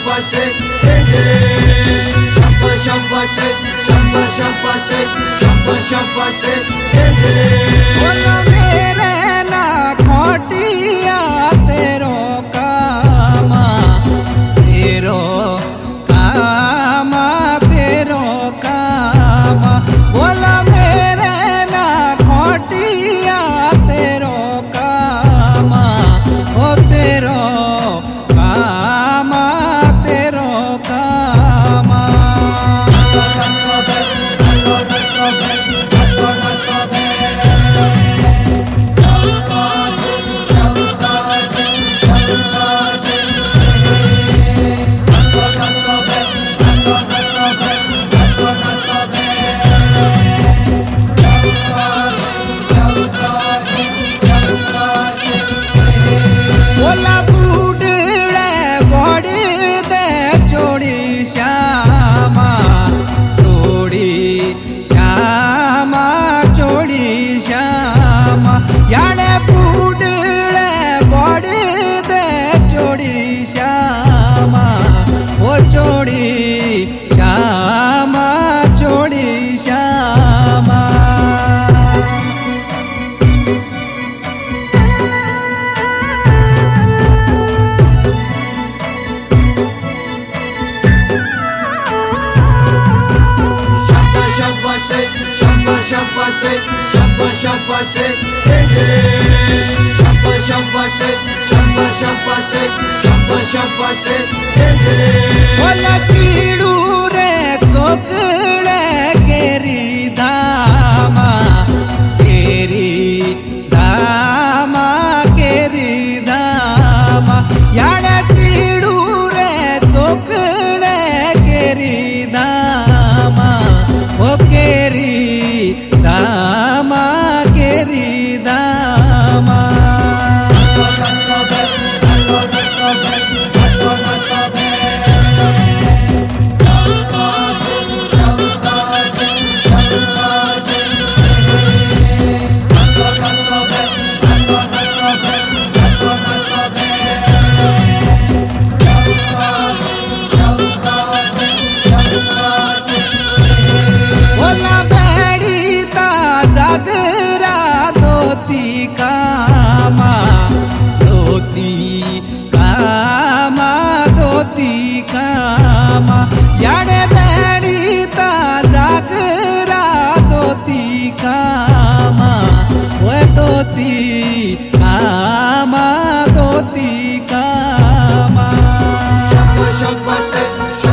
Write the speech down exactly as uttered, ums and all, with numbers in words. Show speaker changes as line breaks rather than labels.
Shabbasik, Shabba Shabbasik, Shabba Shabbasik, Shabba Shabbasik,
बोलो मेरे ना खोटिया तेरो कामा तेरो कामा तेरो कामा बोलो मेरे ना खोटिया तेरो कामा ओ तेरो कामा तेरो कामा बोला बूढ़े बड़ी दे चोड़ी श्यामा चोड़ी श्यामा चोड़ी श्यामा याने बूढ़े बड़ी दे चोड़ी श्यामा वो चोड़ी श्यामा चोड़ी Shyama
Shabbasik, Shabba Shabbasik, Shabba Shabbasik, Shabba Shabbasik, Shabba Shabbasik, Shabba Shabbasik,
बोला